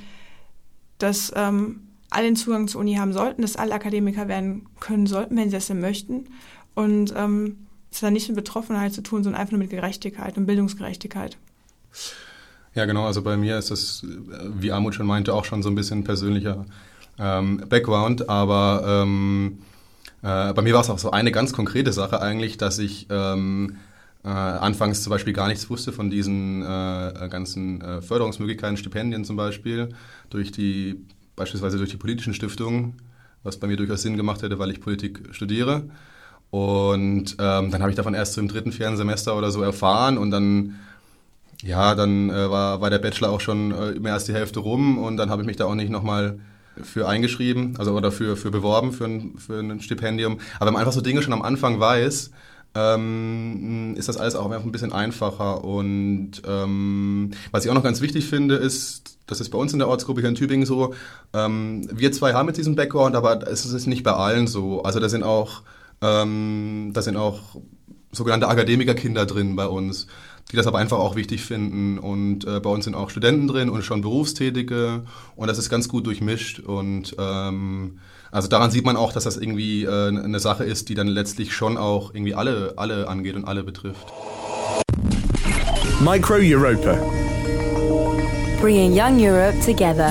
[SPEAKER 19] alle den Zugang zur Uni haben sollten, dass alle Akademiker werden können sollten, wenn sie das denn möchten. Und es hat nichts mit Betroffenheit zu tun, sondern einfach nur mit Gerechtigkeit und Bildungsgerechtigkeit.
[SPEAKER 17] Ja, genau. Also bei mir ist das, wie Armut schon meinte, auch schon so ein bisschen persönlicher Background. Aber bei mir war es auch so eine ganz konkrete Sache eigentlich, dass ich anfangs zum Beispiel gar nichts wusste von diesen ganzen Förderungsmöglichkeiten, Stipendien zum Beispiel, beispielsweise durch die politischen Stiftungen, was bei mir durchaus Sinn gemacht hätte, weil ich Politik studiere. Und dann habe ich davon erst so im 3., 4. Semester oder so erfahren und dann war der Bachelor auch schon mehr als die Hälfte rum und dann habe ich mich da auch nicht nochmal für eingeschrieben, also oder für beworben für ein Stipendium. Aber wenn man einfach so Dinge schon am Anfang weiß, ist das alles auch einfach ein bisschen einfacher. Und was ich auch noch ganz wichtig finde, ist, das ist bei uns in der Ortsgruppe hier in Tübingen so, wir zwei haben jetzt diesen Background, aber es ist nicht bei allen so. Also da sind auch sogenannte Akademikerkinder drin bei uns, die das aber einfach auch wichtig finden. Und bei uns sind auch Studenten drin und schon Berufstätige und das ist ganz gut durchmischt. Und also daran sieht man auch, dass das irgendwie eine Sache ist, die dann letztlich schon auch irgendwie alle angeht und alle betrifft.
[SPEAKER 1] Micro Europa.
[SPEAKER 3] Bringing young Europe together.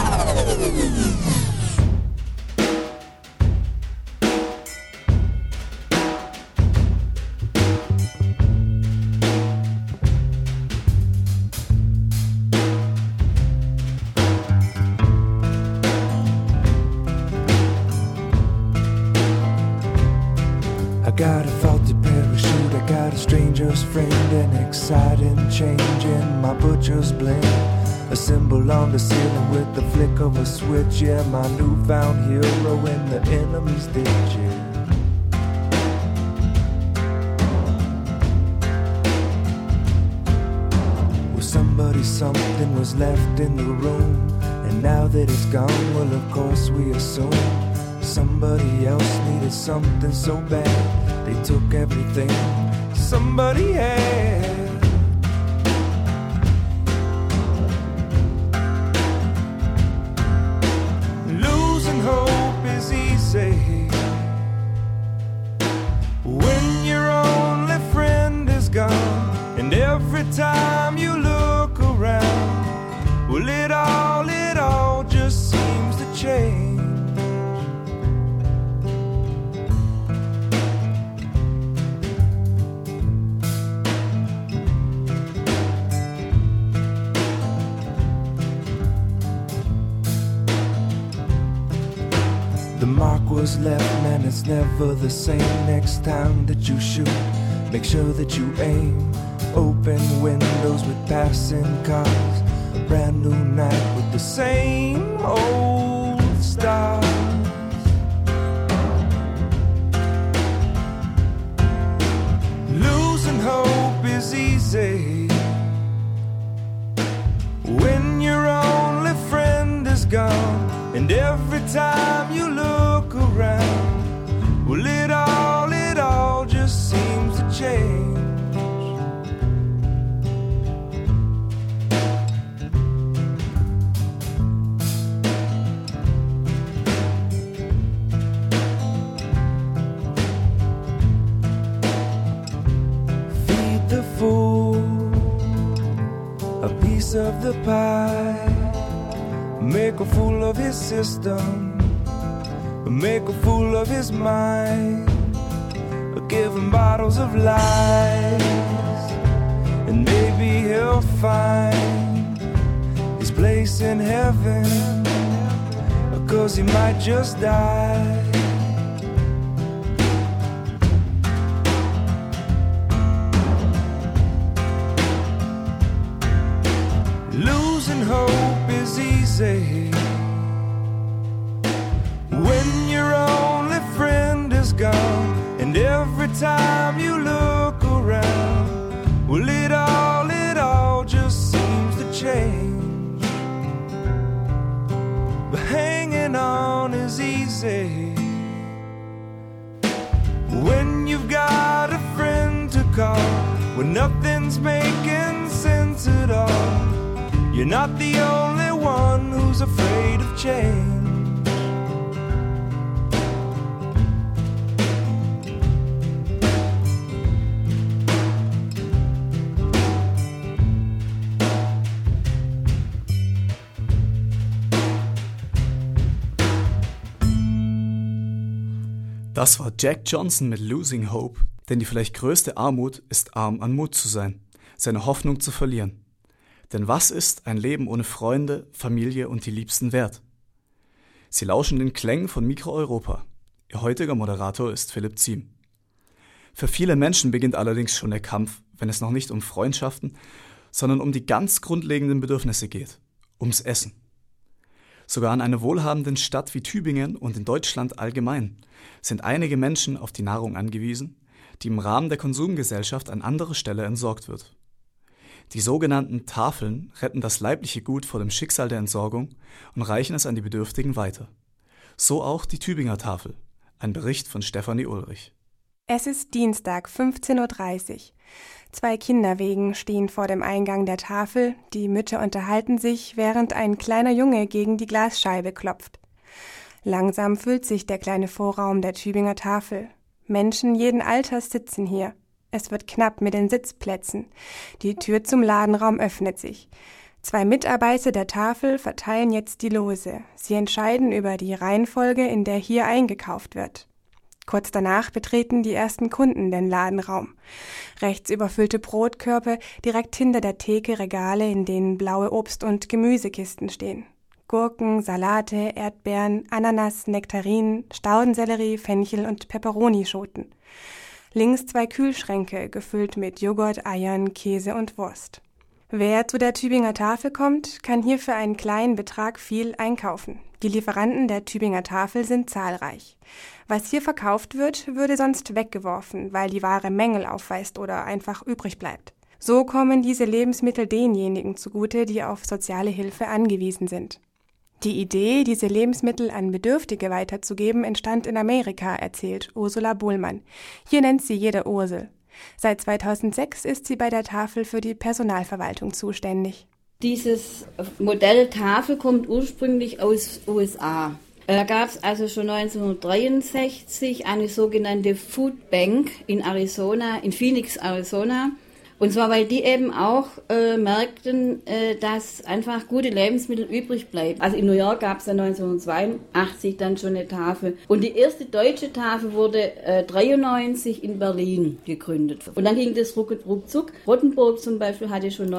[SPEAKER 21] Got a faulty parachute, I got a stranger's friend, an exciting change in my butcher's blend. A symbol on the ceiling with the flick of a switch, yeah, my newfound hero in the enemy's ditch, yeah. Well, something was left in the room, and now that it's gone, well, of course we assume somebody else needed something so bad. They took everything somebody had. Losing hope is easy when your only friend is gone, and every time you look around, well, it all just seems to change. The mark was left, man, it's never the same. Next time that you shoot, make sure that you aim. Open windows with passing cars, a brand new night with the same old stars. Losing hope is easy when your only friend is gone, and every time you look around, well, it all just seems to change. Feed the fool a piece of the pie. Make a fool of his system, make a fool of his mind. Give him bottles of lies, and maybe he'll find his place in heaven, 'cause he might just die. Losing hope is easy when your only friend is gone, and every time you look around, well, it all just seems to change. But hanging on is easy call when nothing's making sense at all. You're not the only one who's afraid of change.
[SPEAKER 5] Das war Jack Johnson mit Losing Hope, denn die vielleicht größte Armut ist arm an Mut zu sein, seine Hoffnung zu verlieren. Denn was ist ein Leben ohne Freunde, Familie und die Liebsten wert? Sie lauschen den Klängen von Mikro Europa. Ihr heutiger Moderator ist Philipp Ziem. Für viele Menschen beginnt allerdings schon der Kampf, wenn es noch nicht um Freundschaften, sondern um die ganz grundlegenden Bedürfnisse geht, ums Essen. Sogar in einer wohlhabenden Stadt wie Tübingen und in Deutschland allgemein sind einige Menschen auf die Nahrung angewiesen, die im Rahmen der Konsumgesellschaft an anderer Stelle entsorgt wird. Die sogenannten Tafeln retten das leibliche Gut vor dem Schicksal der Entsorgung und reichen es an die Bedürftigen weiter. So auch die Tübinger Tafel. Ein Bericht von Stefanie Ulrich.
[SPEAKER 4] Es ist Dienstag, 15:30 Uhr. 2 Kinderwegen stehen vor dem Eingang der Tafel, die Mütter unterhalten sich, während ein kleiner Junge gegen die Glasscheibe klopft. Langsam füllt sich der kleine Vorraum der Tübinger Tafel. Menschen jeden Alters sitzen hier. Es wird knapp mit den Sitzplätzen. Die Tür zum Ladenraum öffnet sich. 2 Mitarbeiter der Tafel verteilen jetzt die Lose. Sie entscheiden über die Reihenfolge, in der hier eingekauft wird. Kurz danach betreten die ersten Kunden den Ladenraum. Rechts überfüllte Brotkörbe, direkt hinter der Theke Regale, in denen blaue Obst- und Gemüsekisten stehen. Gurken, Salate, Erdbeeren, Ananas, Nektarinen, Staudensellerie, Fenchel und Peperonischoten. Links 2 Kühlschränke, gefüllt mit Joghurt, Eiern, Käse und Wurst. Wer zu der Tübinger Tafel kommt, kann hier für einen kleinen Betrag viel einkaufen. Die Lieferanten der Tübinger Tafel sind zahlreich. Was hier verkauft wird, würde sonst weggeworfen, weil die Ware Mängel aufweist oder einfach übrig bleibt. So kommen diese Lebensmittel denjenigen zugute, die auf soziale Hilfe angewiesen sind. Die Idee, diese Lebensmittel an Bedürftige weiterzugeben, entstand in Amerika, erzählt Ursula Bohlmann. Hier nennt sie jede Ursel. Seit 2006 ist sie bei der Tafel für die Personalverwaltung zuständig.
[SPEAKER 12] Dieses Modell Tafel kommt ursprünglich aus USA. Da gab es also schon 1963 eine sogenannte Food Bank in Arizona, in Phoenix, Arizona. Und zwar, weil die eben auch merkten, dass einfach gute Lebensmittel übrig bleiben. Also in New York gab es dann 1982 dann schon eine Tafel. Und die erste deutsche Tafel wurde 1993 in Berlin gegründet. Und dann ging das ruckzuck. Rottenburg zum Beispiel hatte schon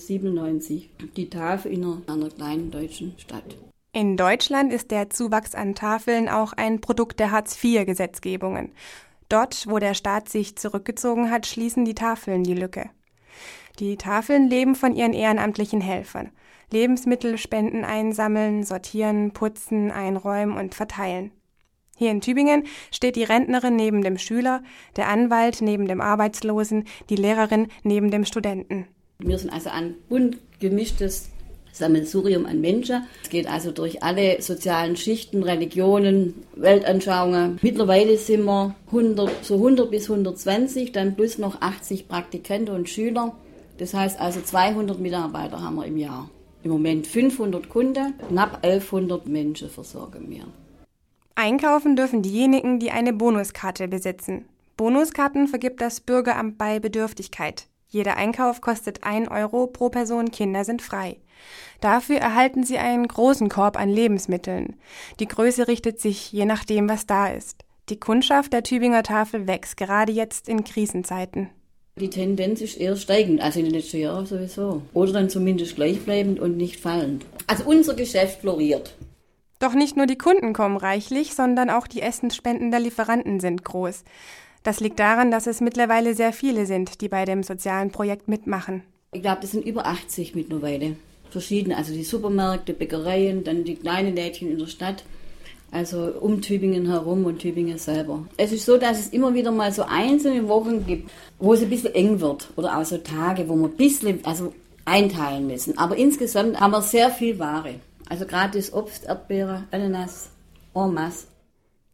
[SPEAKER 12] 1997 die Tafel in einer kleinen deutschen Stadt.
[SPEAKER 4] In Deutschland ist der Zuwachs an Tafeln auch ein Produkt der Hartz-IV-Gesetzgebungen. Dort, wo der Staat sich zurückgezogen hat, schließen die Tafeln die Lücke. Die Tafeln leben von ihren ehrenamtlichen Helfern. Lebensmittelspenden einsammeln, sortieren, putzen, einräumen und verteilen. Hier in Tübingen steht die Rentnerin neben dem Schüler, der Anwalt neben dem Arbeitslosen, die Lehrerin neben dem Studenten.
[SPEAKER 12] Wir sind also ein bunt gemischtes Sammelsurium an Menschen. Es geht also durch alle sozialen Schichten, Religionen, Weltanschauungen. Mittlerweile sind wir 100 bis 120, dann plus noch 80 Praktikanten und Schüler. Das heißt also 200 Mitarbeiter haben wir im Jahr. Im Moment 500 Kunden, knapp 1100 Menschen versorgen wir.
[SPEAKER 4] Einkaufen dürfen diejenigen, die eine Bonuskarte besitzen. Bonuskarten vergibt das Bürgeramt bei Bedürftigkeit. Jeder Einkauf kostet 1 Euro pro Person, Kinder sind frei. Dafür erhalten sie einen großen Korb an Lebensmitteln. Die Größe richtet sich je nachdem, was da ist. Die Kundschaft der Tübinger Tafel wächst, gerade jetzt in Krisenzeiten.
[SPEAKER 12] Die Tendenz ist eher steigend, also in den letzten Jahren sowieso. Oder dann zumindest gleichbleibend und nicht fallend. Also unser Geschäft floriert.
[SPEAKER 4] Doch nicht nur die Kunden kommen reichlich, sondern auch die Essensspenden der Lieferanten sind groß. Das liegt daran, dass es mittlerweile sehr viele sind, die bei dem sozialen Projekt mitmachen.
[SPEAKER 12] Ich glaube, das sind über 80 mittlerweile. Verschiedene, also die Supermärkte, Bäckereien, dann die kleinen Lädchen in der Stadt, also um Tübingen herum und Tübingen selber. Es ist so, dass es immer wieder mal so einzelne Wochen gibt, wo es ein bisschen eng wird oder auch so Tage, wo wir ein bisschen einteilen müssen. Aber insgesamt haben wir sehr viel Ware. Also gerade das Obst, Erdbeere, Ananas, en masse.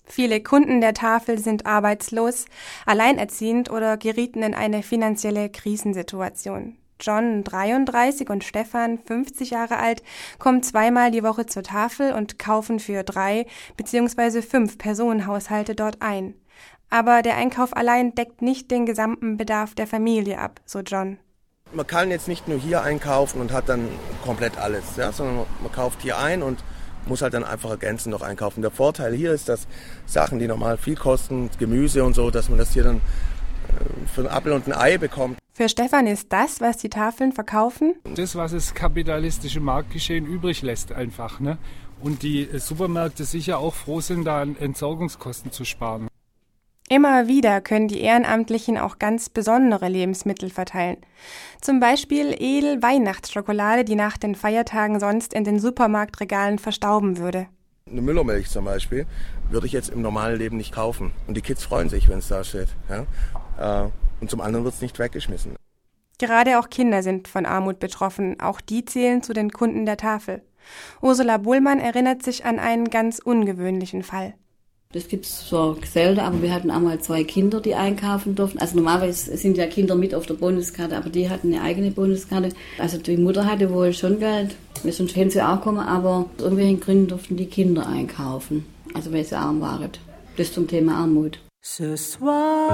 [SPEAKER 4] Viele Kunden der Tafel sind arbeitslos, alleinerziehend oder gerieten in eine finanzielle Krisensituation. John, 33, und Stefan, 50 Jahre alt, kommen 2-mal die Woche zur Tafel und kaufen für 3 bzw. 5 Personenhaushalte dort ein. Aber der Einkauf allein deckt nicht den gesamten Bedarf der Familie ab, so John.
[SPEAKER 8] Man kann jetzt nicht nur hier einkaufen und hat dann komplett alles, ja, sondern man kauft hier ein und muss halt dann einfach ergänzend noch einkaufen. Der Vorteil hier ist, dass Sachen, die normal viel kosten, Gemüse und so, dass man das hier dann für einen Apfel und ein Ei bekommt.
[SPEAKER 4] Für Stefan ist das, was die Tafeln verkaufen,
[SPEAKER 22] das, was das kapitalistische Marktgeschehen übrig lässt einfach, ne? Und die Supermärkte sicher auch froh sind, da an Entsorgungskosten zu sparen.
[SPEAKER 4] Immer wieder können die Ehrenamtlichen auch ganz besondere Lebensmittel verteilen. Zum Beispiel Edel-Weihnachtsschokolade, die nach den Feiertagen sonst in den Supermarktregalen verstauben würde.
[SPEAKER 8] Eine Müllermilch zum Beispiel würde ich jetzt im normalen Leben nicht kaufen. Und die Kids freuen sich, wenn es da steht. Ja? Und zum anderen wird es nicht weggeschmissen.
[SPEAKER 4] Gerade auch Kinder sind von Armut betroffen. Auch die zählen zu den Kunden der Tafel. Ursula Bohlmann erinnert sich an einen ganz ungewöhnlichen Fall.
[SPEAKER 12] Das gibt es zwar selten, aber wir hatten einmal 2 Kinder, die einkaufen durften. Also normalerweise sind ja Kinder mit auf der Bonuskarte, aber die hatten eine eigene Bonuskarte. Also die Mutter hatte wohl schon Geld, sonst hätten sie auch kommen, aber aus irgendwelchen Gründen durften die Kinder einkaufen, also weil sie arm waren. Das zum Thema Armut.
[SPEAKER 23] Ce soir,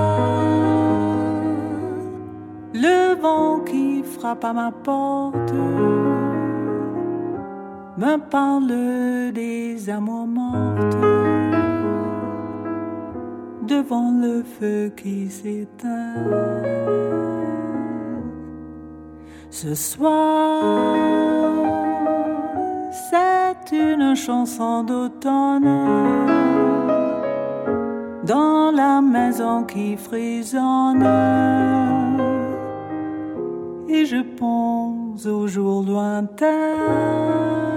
[SPEAKER 23] le vent qui frappe à ma porte me parle des amours mortes devant le feu qui s'éteint. Ce soir, c'est une chanson d'automne dans la maison qui frissonne, et je pense aux jours lointains.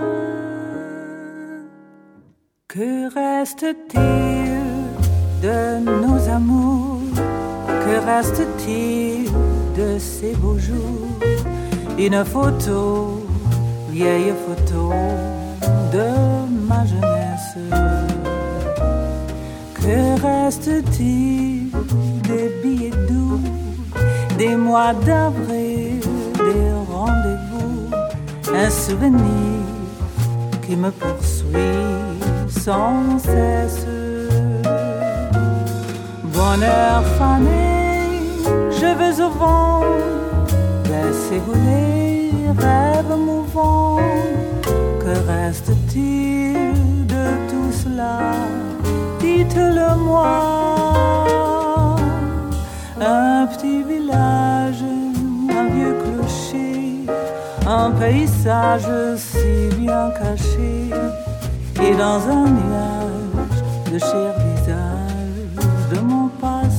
[SPEAKER 23] Que reste-t-il de nos amours? Que reste-t-il de ces beaux jours? Une photo, vieille photo de ma jeunesse. Que reste-t-il des billets doux, des mois d'avril, des rendez-vous? Un souvenir qui me poursuit sans cesse. Bonheur fané, je veux au vent laisser voler rêves mouvants. Que reste-t-il de tout cela? Dites-le-moi. Un petit village, un vieux clocher, un paysage si bien caché, et dans un nuage de chers visages de mon passé.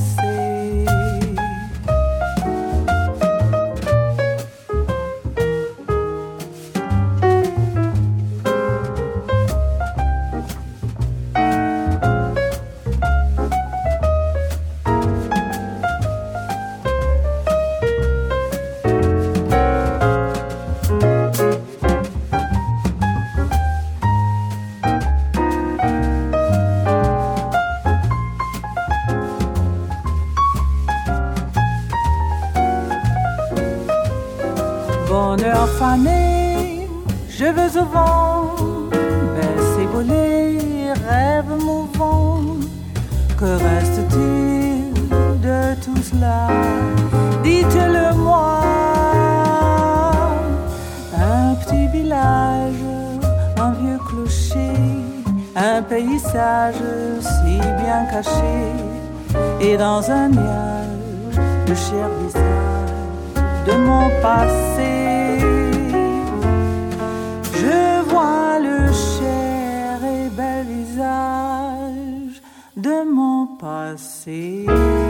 [SPEAKER 23] Bonheur fané, je veux au vent laisser voler rêves mouvants. Que reste-t-il de tout cela? Dites-le-moi. Un petit village, un vieux clocher, un paysage si bien caché, et dans un nuage de chers visages de mon passé. Je vois le cher et bel visage de mon passé.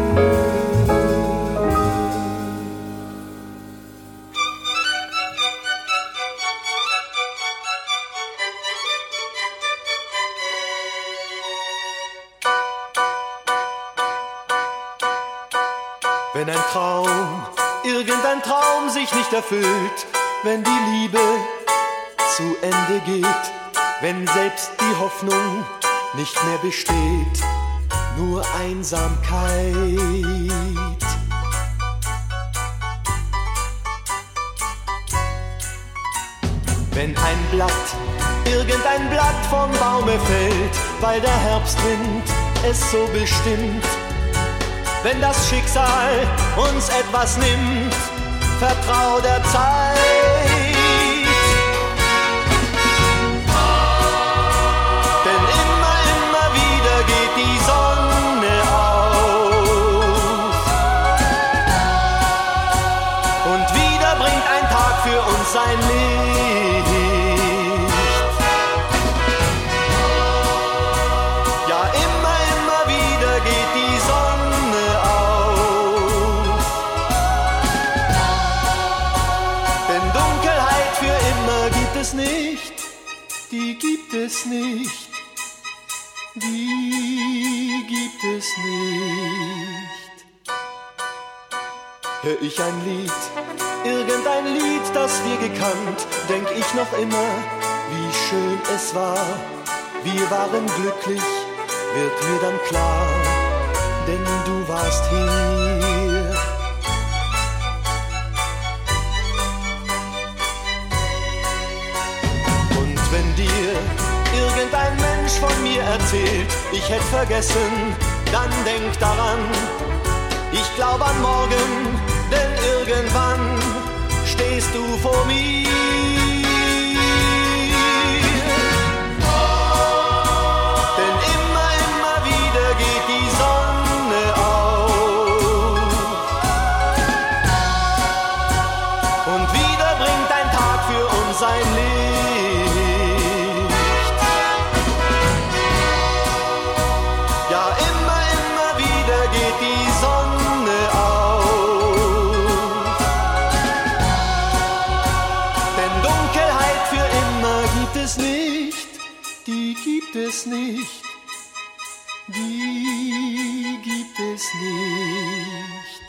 [SPEAKER 6] Wenn ein Traum, irgendein Traum sich nicht erfüllt, wenn die Liebe zu Ende geht, wenn selbst die Hoffnung
[SPEAKER 9] nicht mehr besteht, nur Einsamkeit. Wenn ein Blatt, irgendein Blatt vom Baume fällt, weil der Herbstwind es so bestimmt, wenn das Schicksal uns etwas nimmt, vertrau der Zeit. Denn immer, immer wieder geht die Sonne auf. Und wieder bringt ein Tag für uns sein Licht. Ja, immer, immer wieder geht die Sonne auf. Denn Dunkelheit für immer gibt es nicht, die gibt es nicht, die gibt es nicht. Hör ich ein Lied, irgendein Lied, das wir gekannt, denk ich noch immer, wie schön es war. Wir waren glücklich, wird mir dann klar, denn du warst hier. Und wenn dir irgendein Mensch von mir erzählt, ich hätte vergessen, dann denk daran, ich glaub an morgen, denn irgendwann stehst du vor mir. Denn immer, immer wieder geht die Sonne auf. Und wieder bringt ein Tag für uns sein Licht. Ja, immer, immer wieder geht die Sonne auf. Denn Dunkelheit für immer gibt es nicht, die gibt es nicht, die gibt es nicht.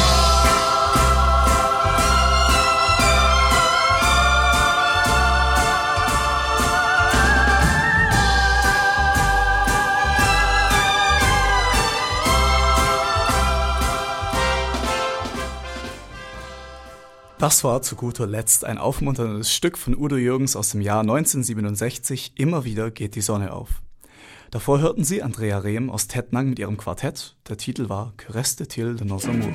[SPEAKER 5] Das war zu guter Letzt ein aufmunterndes Stück von Udo Jürgens aus dem Jahr 1967, Immer wieder geht die Sonne auf. Davor hörten Sie Andrea Rehm aus Tettnang mit ihrem Quartett. Der Titel war Que reste-t-il de nos amours?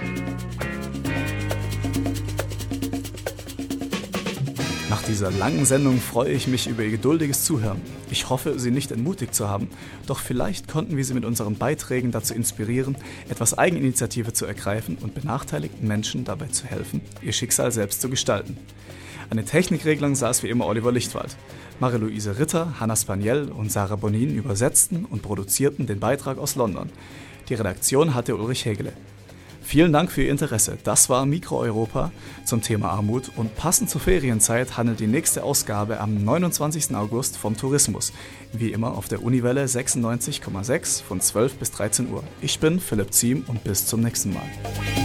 [SPEAKER 5] Nach dieser langen Sendung freue ich mich über Ihr geduldiges Zuhören. Ich hoffe, Sie nicht entmutigt zu haben, doch vielleicht konnten wir Sie mit unseren Beiträgen dazu inspirieren, etwas Eigeninitiative zu ergreifen und benachteiligten Menschen dabei zu helfen, ihr Schicksal selbst zu gestalten. An der Technikregelung saß wie immer Oliver Lichtwald. Marie-Louise Ritter, Hanna Spaniel und Sarah Bonin übersetzten und produzierten den Beitrag aus London. Die Redaktion hatte Ulrich Hegele. Vielen Dank für Ihr Interesse. Das war Mikro Europa zum Thema Armut und passend zur Ferienzeit handelt die nächste Ausgabe am 29. August vom Tourismus. Wie immer auf der Uniwelle 96,6 von 12 bis 13 Uhr. Ich bin Philipp Ziem und bis zum nächsten Mal.